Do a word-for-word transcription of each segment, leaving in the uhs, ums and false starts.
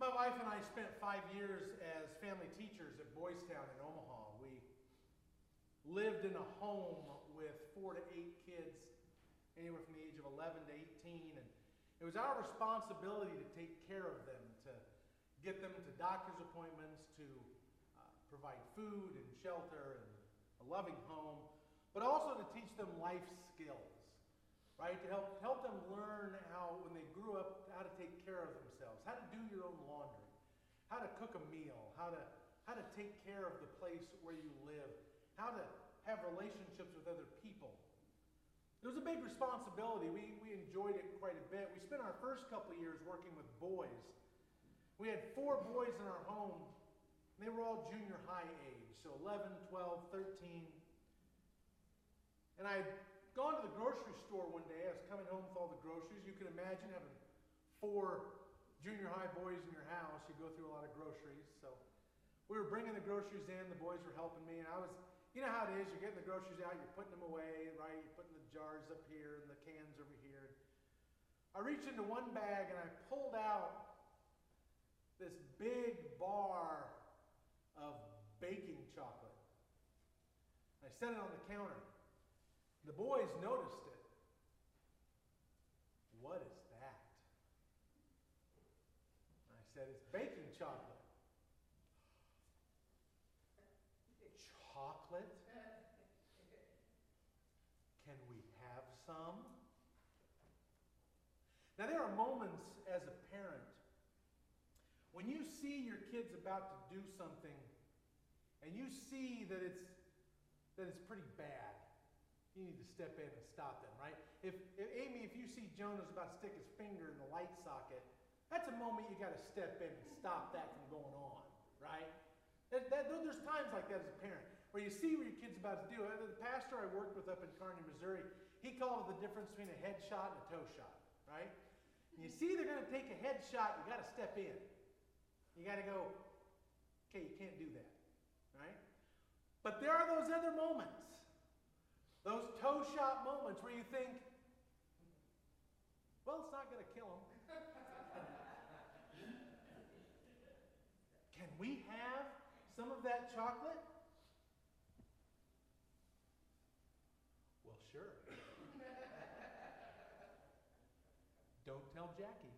My wife and I spent five years as family teachers at Boys Town in Omaha. We lived in a home with four to eight kids, anywhere from the age of eleven to eighteen, and it was our responsibility to take care of them, to get them to doctor's appointments, to uh, provide food and shelter and a loving home, but also to teach them life skills, right? To help, help them learn how, when they grew up, how to take care of themselves, how to do your own laundry, how to cook a meal, how to, how to take care of the place where you live, how to have relationships with other people. It was a big responsibility. We, we enjoyed it quite a bit. We spent our first couple of years working with boys. We had four boys in our home. They were all junior high age, so eleven, twelve, thirteen. And I had gone to the grocery store one day. I was coming home with all the groceries. You can imagine having four junior high boys in your house. You go through a lot of groceries. So we were bringing the groceries in. The boys were helping me. And I was, you know how it is. You're getting the groceries out. You're putting them away, right? You're putting the jars up here and the cans over here. I reached into one bag and I pulled out this big bar of baking chocolate. I set it on the counter. The boys noticed it. What is that? I said, it's baking chocolate. Chocolate? Can we have some? Now, there are moments as a parent when you see your kids about to do something and you see that it's, that it's pretty bad. You need to step in and stop them, right? If, if Amy, if you see Jonah's about to stick his finger in the light socket, that's a moment you got to step in and stop that from going on, right? That, that, there's times like that as a parent where you see what your kid's about to do. The pastor I worked with up in Kearney, Missouri, he called it the difference between a head shot and a toe shot, right? And you see they're going to take a head shot, you got to step in. You got to go, okay, you can't do that, right? But there are those other moments, those toe shot moments where you think, well, it's not going to kill him. Can we have some of that chocolate? Well, sure. Don't tell Jackie.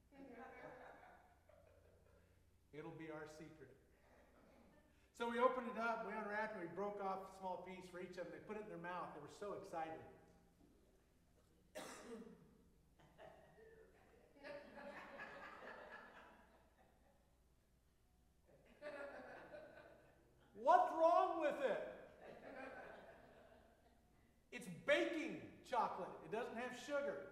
It'll be our secret. So we opened it up, we unwrapped it, we broke off a small piece for each of them. They put it in their mouth. They were so excited. What's wrong with it? It's baking chocolate. It doesn't have sugar.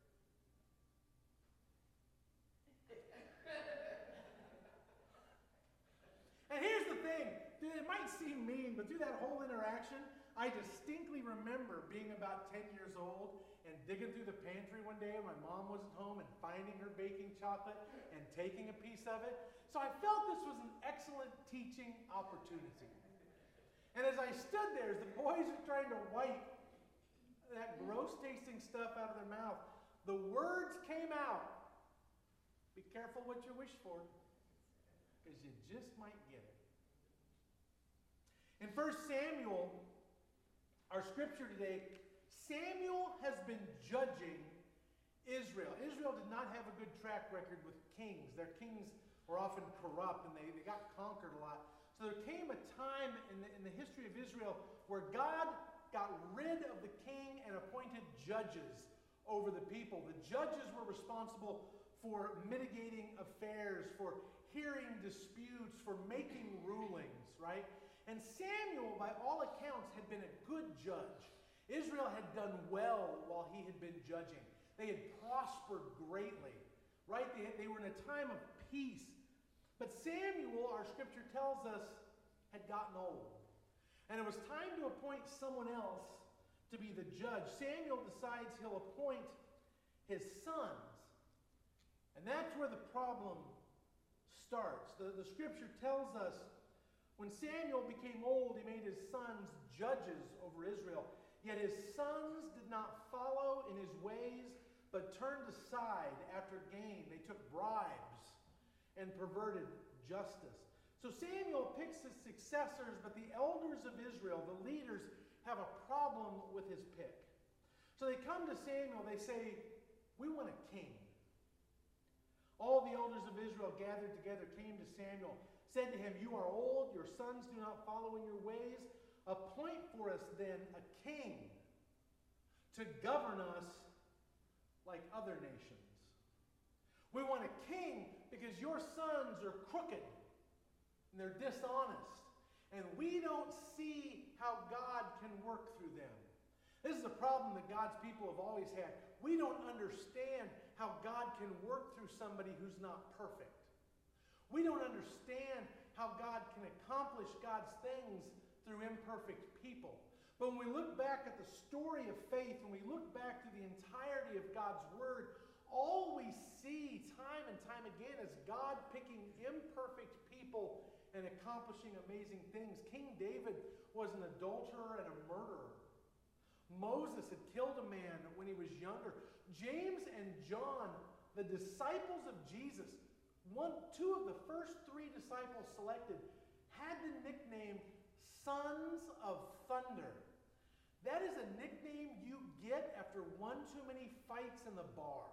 And here's the thing, dude, it might seem mean, but through that whole interaction, I distinctly remember being about ten years old and digging through the pantry one day when my mom wasn't home and finding her baking chocolate and taking a piece of it. So I felt this was an excellent teaching opportunity. And as I stood there, as the boys are trying to wipe that gross tasting stuff out of their mouth, the words came out. Be careful what you wish for, because you just might get it. In First Samuel, our scripture today, Samuel has been judging Israel. Israel did not have a good track record with kings. Their kings were often corrupt and they, they got conquered a lot. So there came a time in the, in the history of Israel where God got rid of the king and appointed judges over the people. The judges were responsible for mitigating affairs, for hearing disputes, for making rulings, right? And Samuel, by all accounts, had been a good judge. Israel had done well while he had been judging. They had prospered greatly, right? They, they were in a time of peace. But Samuel, our scripture tells us, had gotten old. And it was time to appoint someone else to be the judge. Samuel decides he'll appoint his sons. And that's where the problem starts. The, the scripture tells us when Samuel became old, he made his sons judges over Israel. Yet his sons did not follow in his ways, but turned aside after gain. They took bribes and perverted justice. So Samuel picks his successors, but the elders of Israel, the leaders, have a problem with his pick. So they come to Samuel, they say, we want a king. All the elders of Israel gathered together, came to Samuel, said to him, you are old, your sons do not follow in your ways. Appoint for us then a king to govern us like other nations. We want a king because your sons are crooked and they're dishonest. And we don't see how God can work through them. This is a problem that God's people have always had. We don't understand how God can work through somebody who's not perfect. We don't understand how God can accomplish God's things through imperfect people. But when we look back at the story of faith, when we look back to the entirety of God's Word, all we see time and time again is God picking imperfect people and accomplishing amazing things. King David was an adulterer and a murderer. Moses had killed a man when he was younger. James and John, the disciples of Jesus, one, two of the first three disciples selected, had the nickname Sons of Thunder. That is a nickname you get after one too many fights in the bar.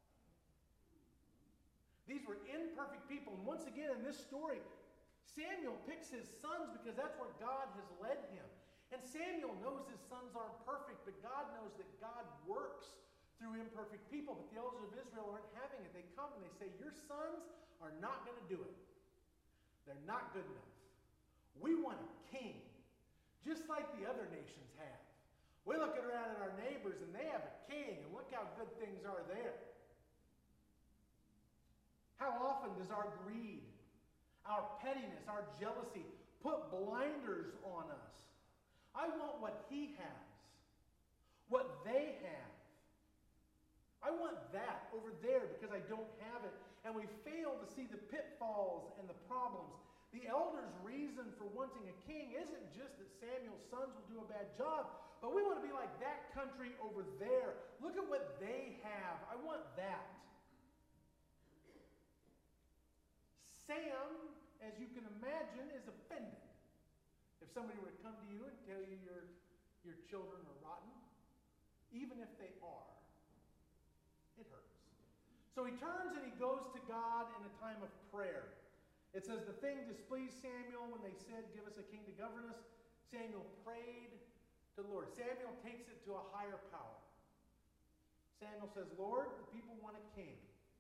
These were imperfect people. And once again in this story, Samuel picks his sons because that's where God has led him. And Samuel knows his sons aren't perfect, but God knows that God works through imperfect people. But the elders of Israel aren't having it. They come and they say, your sons are not going to do it. They're not good enough. We want a king, just like the other nations have. We look around at our neighbors and they have a king, and look how good things are there. How often does our greed, our pettiness, our jealousy put blinders on us? I want what he has, what they have. I want that over there because I don't have it. And we fail to see the pitfalls and the problems. The elders' reason for wanting a king isn't just that Samuel's sons will do a bad job, but we want to be like that country over there. Look at what they have. I want that. Sam, as you can imagine, is offended. If somebody were to come to you and tell you your, your children are rotten, even if they are, it hurts. So he turns and he goes to God in a time of prayer. It says the thing displeased Samuel when they said, give us a king to govern us. Samuel prayed to the Lord. Samuel takes it to a higher power. Samuel says, Lord, the people want a king.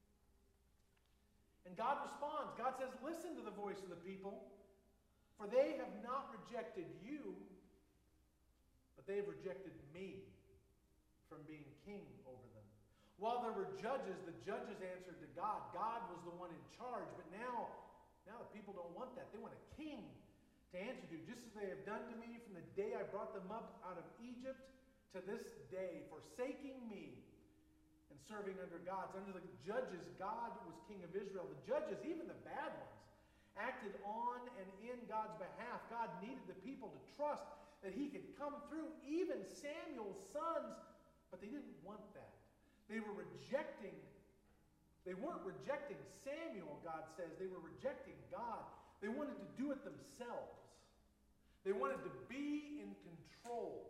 And God responds. God says, listen to the voice of the people, for they have not rejected you, but they have rejected me from being king over them. While there were judges, the judges answered to God. God was the one in charge, but now, now the people don't want that. They want a king to answer to, just as they have done to me from the day I brought them up out of Egypt to this day, forsaking me and serving under gods. Under the judges, God was king of Israel. The judges, even the bad ones, acted on and in God's behalf. God needed the people to trust that he could come through, even Samuel's sons, but they didn't want that. They were rejecting, they weren't rejecting Samuel, God says. They were rejecting God. They wanted to do it themselves. They wanted to be in control.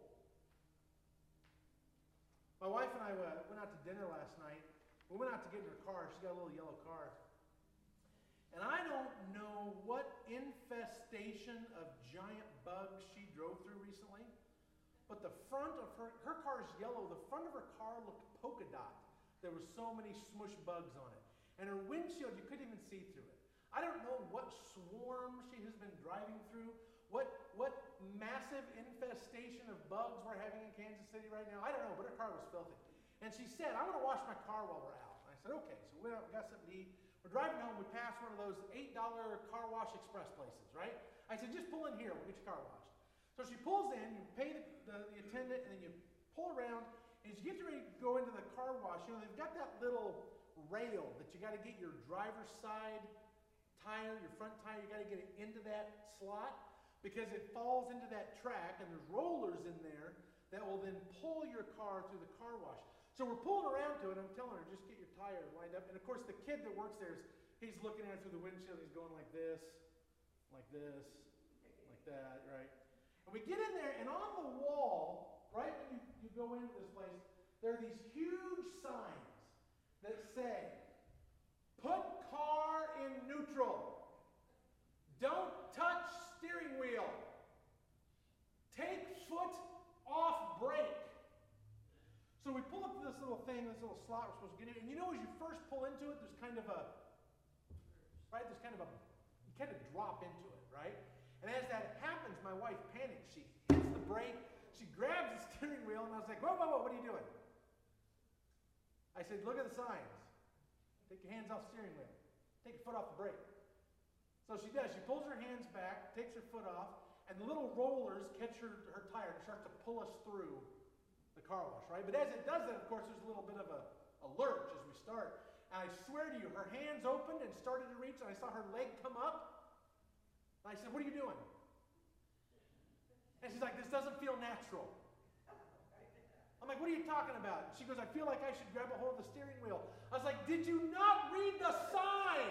My wife and I uh, went out to dinner last night. We went out to get in her car. She's got a little yellow car. And I don't know what infestation of giant bugs she drove through recently, but the front of her, her car is yellow. The front of her car looked polka dot. There were so many smush bugs on it. And her windshield, you couldn't even see through it. I don't know what swarm she has been driving through, what, what massive infestation of bugs we're having in Kansas City right now. I don't know, but her car was filthy. And she said, I want to wash my car while we're out. And I said, okay. So we went out and got something to eat. We're driving home, we passed one of those eight dollar car wash express places, right? I said, just pull in here, we'll get your car washed. So she pulls in, you pay the, the, the attendant, and then you pull around, and as you get ready to go into the car wash, you know, they've got that little rail that you got to get your driver's side tire, your front tire, you got to get it into that slot, because it falls into that track, and there's rollers in there that will then pull your car through the car wash. So we're pulling around to it, and I'm telling her, just get your tire lined up. And of course, the kid that works there, is, He's looking at it through the windshield. He's going like this, like this, like that, right? And we get in there, and on the wall, right when you, you go into this place, there are these huge signs that say, put car in neutral. Don't touch steering wheel. Take foot off brake. So we pull up to this little thing, this little slot we're supposed to get in. And you know, as you first pull into it, there's kind of a, right, there's kind of a, you kind of drop into it, right? And as that happens, my wife panics. She hits the brake. She grabs the steering wheel, and I was like, whoa, whoa, whoa, what are you doing? I said, look at the signs. Take your hands off the steering wheel. Take your foot off the brake. So she does. She pulls her hands back, takes her foot off, and the little rollers catch her, her tire and start to pull us through the car wash, right? But as it does that, of course, there's a little bit of a, a lurch as we start. And I swear to you, her hands opened and started to reach, and I saw her leg come up. And I said, what are you doing? And she's like, this doesn't feel natural. I'm like, what are you talking about? She goes, I feel like I should grab a hold of the steering wheel. I was like, did you not read the sign?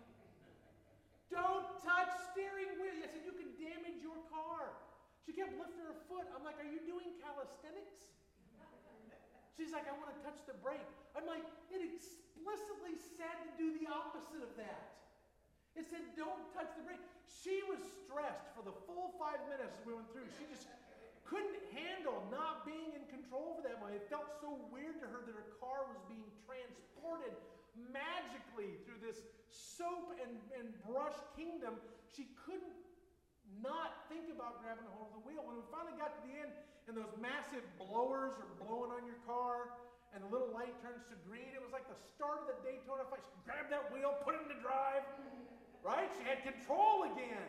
Don't touch steering wheel. I said, you can damage your car. She kept lifting her foot. I'm like, are you doing calisthenics? She's like, I want to touch the brake. I'm like, it explicitly said to do the opposite of that. It said, don't touch the brake. She was stressed for the full five minutes we went through. She just couldn't handle not being in control for that moment. It felt so weird to her that her car was being transported magically through this soap and, and brush kingdom. She couldn't not think about grabbing a hold of the wheel. When we finally got to the end and those massive blowers are blowing on your car and the little light turns to green, it was like the start of the Daytona fight. She grabbed that wheel, put it into drive, right? She had control again.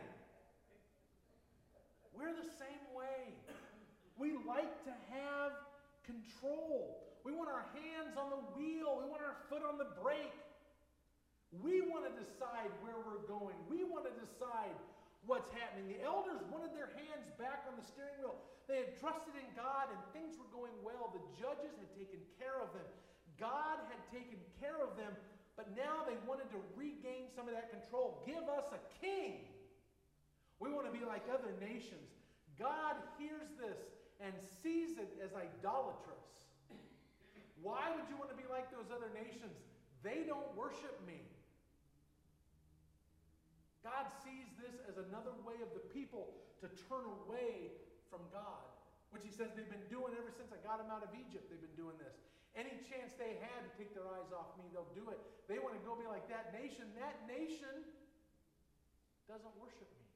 We're the same way. We like to have control. We want our hands on the wheel. We want our foot on the brake. We want to decide where we're going. We want to decide what's happening. The elders wanted their hands back on the steering wheel. They had trusted in God and things were going well. The judges had taken care of them. God had taken care of them, but now they wanted to regain some of that control. Give us a king. We want to be like other nations. God hears this and sees it as idolatrous. Why would you want to be like those other nations? They don't worship me. God sees this as another way of the people to turn away from God, which he says they've been doing ever since I got them out of Egypt. They've been doing this. Any chance they had to take their eyes off me, they'll do it. They want to go be like that nation. That nation doesn't worship me.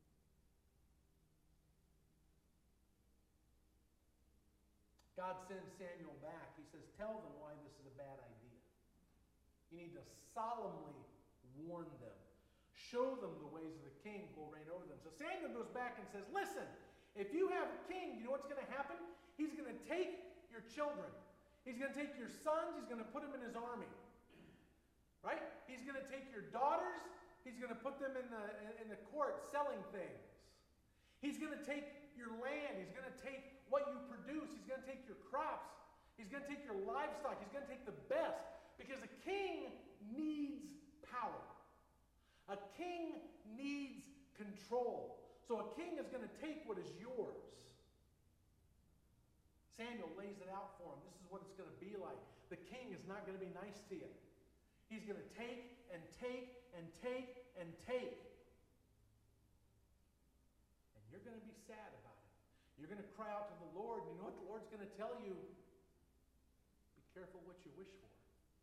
God sends Samuel back. He says, tell them why this is a bad idea. You need to solemnly warn them. Show them the ways of the king who will reign over them. So Samuel goes back and says, listen, if you have a king, you know what's going to happen? He's going to take your children. He's going to take your sons. He's going to put them in his army. Right? He's going to take your daughters. He's going to put them in the, in the court selling things. He's going to take your land. He's going to take what you produce. He's going to take your crops. He's going to take your livestock. He's going to take the best. Because a king needs power. A king needs control. So a king is going to take what is yours. Samuel lays it out for him. This is what it's going to be like. The king is not going to be nice to you. He's going to take and take and take and take. And you're going to be sad about it. You're going to cry out to the Lord. And you know what the Lord's going to tell you? Be careful what you wish for.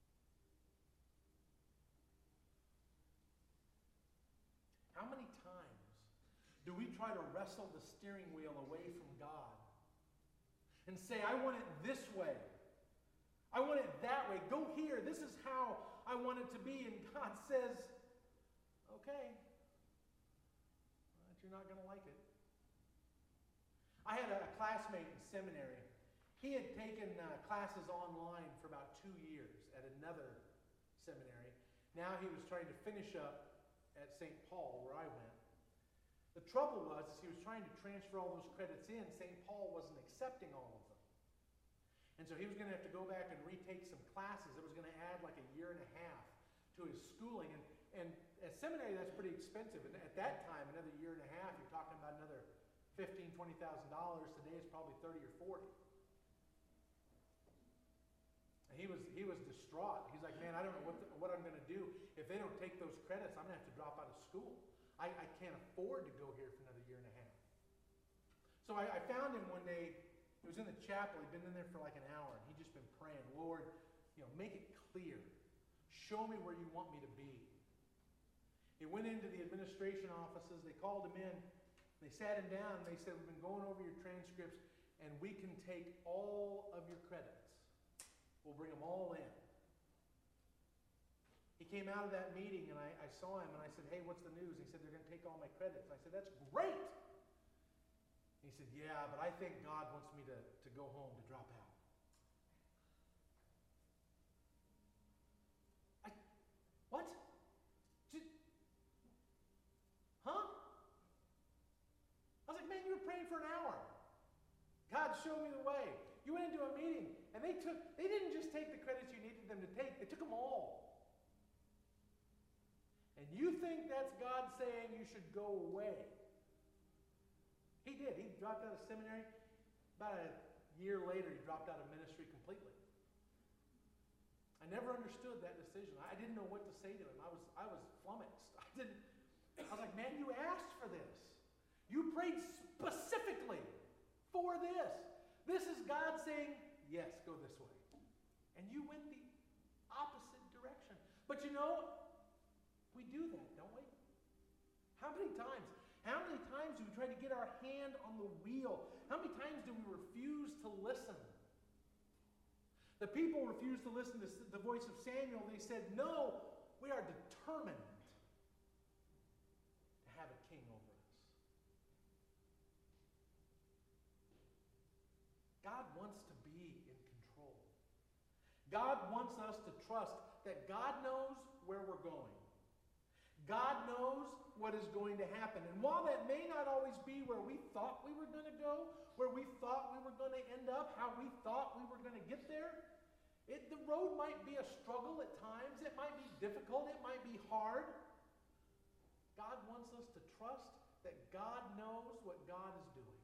How many times do we try to wrestle the steering wheel away from God and say, I want it this way. I want it that way. Go here. This is how I want it to be. And God says, okay, but you're not going to like it. I had a classmate in seminary. He had taken uh, classes online for about two years at another seminary. Now he was trying to finish up at Saint Paul, where I went. The trouble was, is he was trying to transfer all those credits in. Saint Paul wasn't accepting all of them. And so he was going to have to go back and retake some classes. It was going to add like a year and a half to his schooling. And, And at seminary, that's pretty expensive. And at that time, another year and a half, you're talking about another fifteen, twenty thousand dollars. Today it's probably thirty or forty. And he was he was distraught. He's like, man, I don't know what the, what I'm going to do if they don't take those credits. I'm going to have to drop out of school. I, I can't afford to go here for another year and a half. So I, I found him one day. He was in the chapel. He'd been in there for like an hour, and he'd just been praying, Lord, you know, make it clear. Show me where you want me to be. He went into the administration offices. They called him in. They sat him down. And they said, we've been going over your transcripts, and we can take all of your credits. We'll bring them all in. He came out of that meeting, and I, I saw him, and I said, hey, what's the news? He said, they're going to take all my credits. And I said, that's great. He said, yeah, but I think God wants me to, to go home, to drop out. I, what? Huh? I was like, man, you were praying for an hour. God showed me the way. You went into a meeting, and they took, they didn't just take the credits you needed them to take, they took them all. And you think that's God saying you should go away. He did. He dropped out of seminary. About a year later, he dropped out of ministry completely. I never understood that decision. I didn't know what to say to him. I was, I was flummoxed. I didn't, I was like, man, you asked for this. You prayed specifically for this. This is God saying, yes, go this way. And you went the opposite direction. But you know, we do that, don't we? How many times? How many times do we try to get our hand on the wheel? How many times do we refuse to listen? The people refused to listen to the voice of Samuel. They said, no, we are determined to have a king over us. God wants to be in control. God wants us to trust that God knows where we're going. God knows what is going to happen. And while that may not always be where we thought we were going to go, where we thought we were going to end up, how we thought we were going to get there, it, the road might be a struggle at times. It might be difficult. It might be hard. God wants us to trust that God knows what God is doing.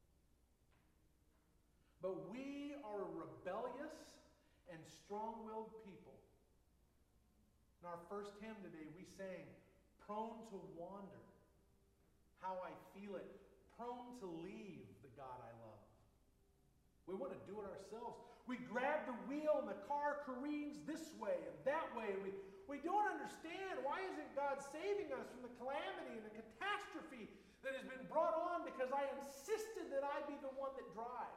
But we are a rebellious and strong-willed people. In our first hymn today, we sang, prone to wander, how I feel it, prone to leave the God I love. We want to do it ourselves. We grab the wheel and the car careens this way and that way. We, we don't understand, why isn't God saving us from the calamity and the catastrophe that has been brought on because I insisted that I be the one that drive.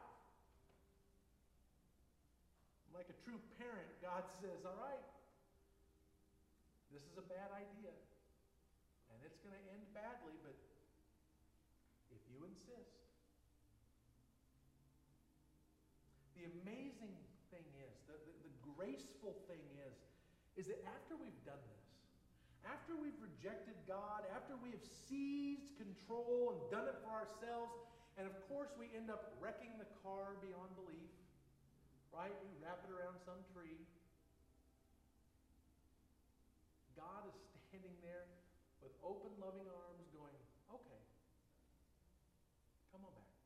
Like a true parent, God says, all right, this is a bad idea. And it's going to end badly, but if you insist. The amazing thing is, the, the, the graceful thing is, is that after we've done this, after we've rejected God, after we have seized control and done it for ourselves, and of course we end up wrecking the car beyond belief, right? We wrap it around some tree. God is standing there with open, loving arms going, okay, come on back.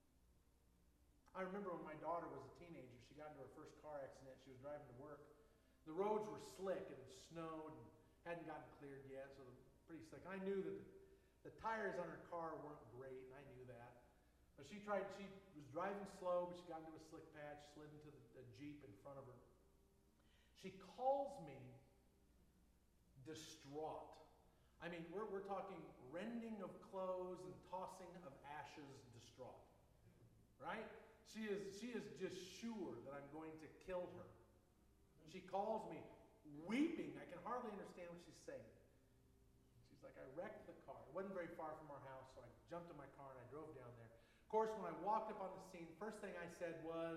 I remember when my daughter was a teenager, she got into her first car accident. She was driving to work. The roads were slick and it snowed and hadn't gotten cleared yet, so they're pretty slick. I knew that the, the tires on her car weren't great, and I knew that. But she tried, she was driving slow, but she got into a slick patch, slid into the, the Jeep in front of her. She calls me distraught. I mean, we're, we're talking rending of clothes and tossing of ashes distraught. Right? She is, she is just sure that I'm going to kill her. She calls me weeping. I can hardly understand what she's saying. She's like, I wrecked the car. It wasn't very far from our house, so I jumped in my car and I drove down there. Of course, when I walked up on the scene, first thing I said was,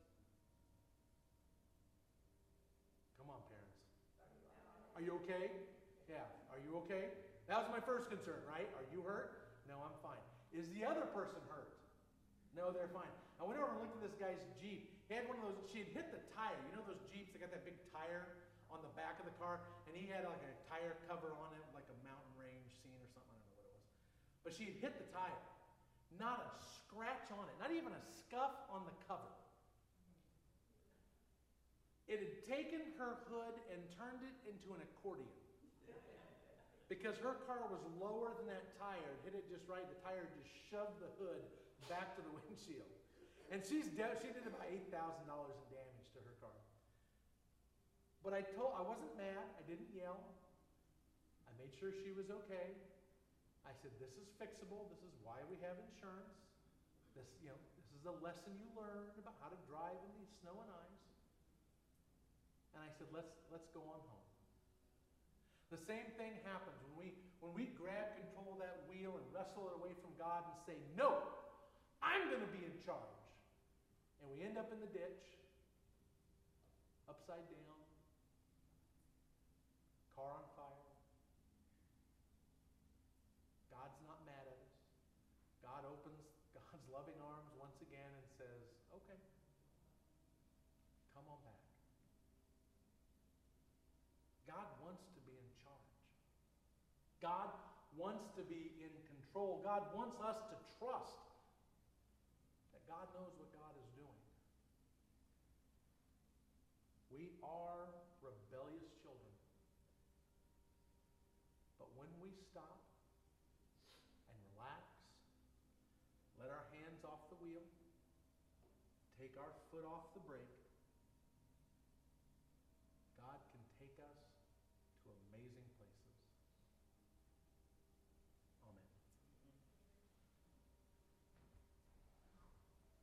come on, parents. Are you okay? Yeah. Are you okay? That was my first concern, right? Are you hurt? No, I'm fine. Is the other person hurt? No, they're fine. I went over and looked at this guy's Jeep. He had one of those, she had hit the tire. You know those Jeeps that got that big tire on on the back of the car, and he had like a tire cover on it, like a mountain range scene or something. I don't know what it was. But she had hit the tire. Not a scratch on it, not even a scuff on the cover. It had taken her hood and turned it into an accordion. Because her car was lower than that tire, hit it just right, the tire just shoved the hood back to the windshield. And she's de- she did about eight thousand dollars in damage to her car. But I told, I wasn't mad, I didn't yell. I made sure she was okay. I said, this is fixable, this is why we have insurance. This, you know, this is a lesson you learned about how to drive in the snow and ice. And I said, let's let's go on home. The same thing happens when we when we grab control of that wheel and wrestle it away from God and say, no, I'm going to be in charge. And we end up in the ditch, upside down, car on fire. God's not mad at us. God opens God's loving arms once again and says, okay, come on back. God wants to be in charge. God wants to be in control. God wants us to trust that God knows what God is doing. We are rebellious children. But when we stop and relax, let our hands off the wheel, take our foot off the brake,